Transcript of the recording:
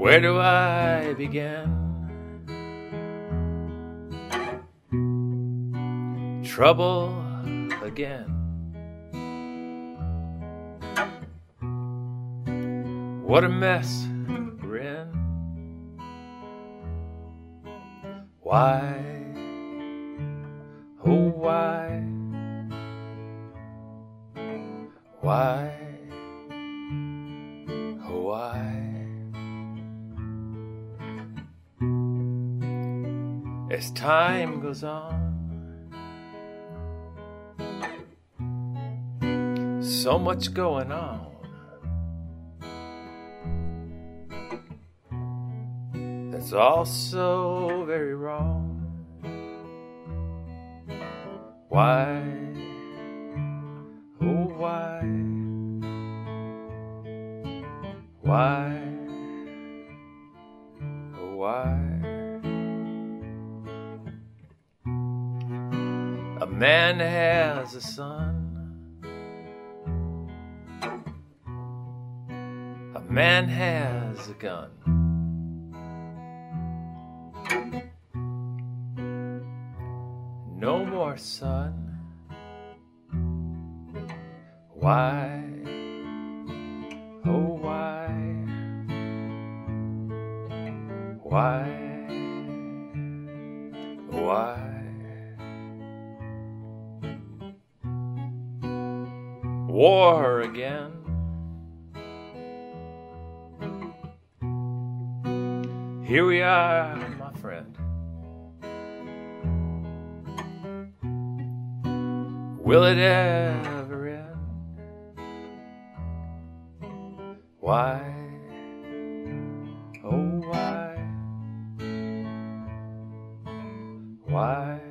Where do I begin? Trouble again. What a mess we're in. Why, oh why, why, oh why? As time goes on, so much going on. That's all so very wrong. Why, oh why, why, oh why? A man has a son. A man has a gun. No more son. Why, oh why, why, why? War again. Here we are, my friend. Will it ever end? Why, oh why, why?